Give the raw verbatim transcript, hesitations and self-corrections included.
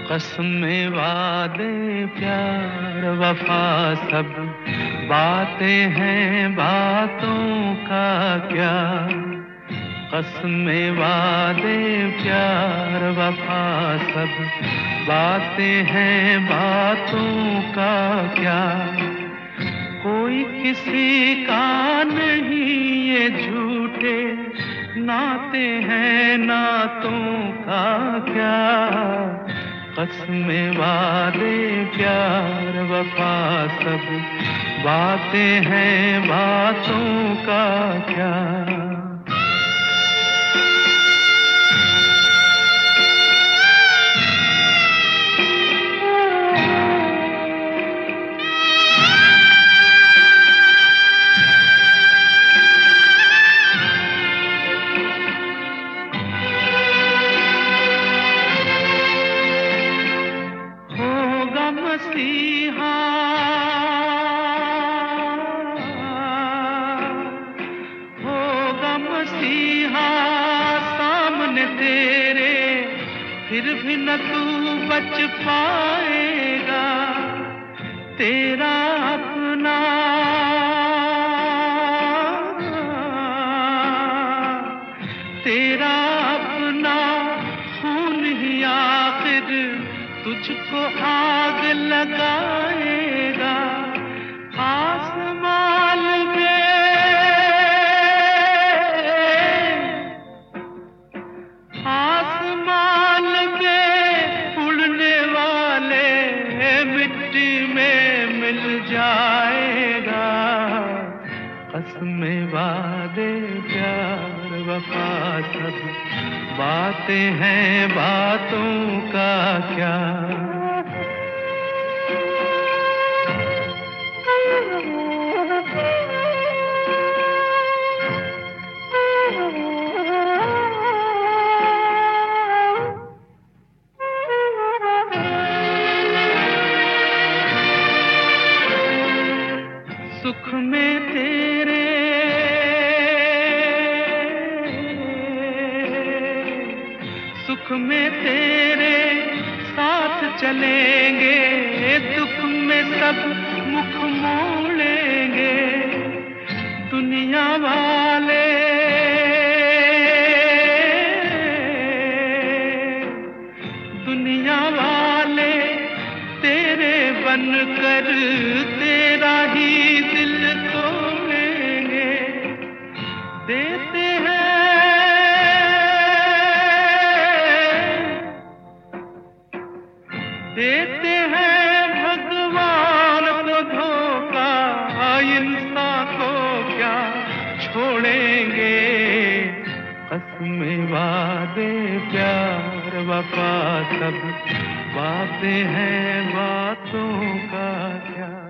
कसमें वादे प्यार वफा सब बातें हैं, बातों का क्या। कसमें वादे प्यार वफा सब बातें हैं, बातों का क्या। कोई किसी का नहीं ये झूठे नाते हैं, नातों का क्या। कसमें वादे प्यार वफा सब बातें हैं, बातों का क्या। मसीहा होगा मसीहा सामने तेरे, फिर भी न तू बच पाएगा। तेरा अपना तेरा अपना खून ही आखिर तुझको आग लगाएगा। आसमान में आसमान में उड़ने वाले मिट्टी में मिल जाएगा। कसमें वादे प्यार वफा सब बातें हैं, बातों का क्या। सुख में तेरे सुख में तेरे साथ चलेंगे, दुख में सब मुख मोड़ेंगे। दुनिया वाले दुनिया वाले तेरे बनकर तेरा ही दिल तोड़ेंगे। देते हैं देते हैं भगवान को धोखा, इंसान को क्या छोड़ेंगे। कसमें वादे प्यार वफा सब बातें हैं, बातों का क्या।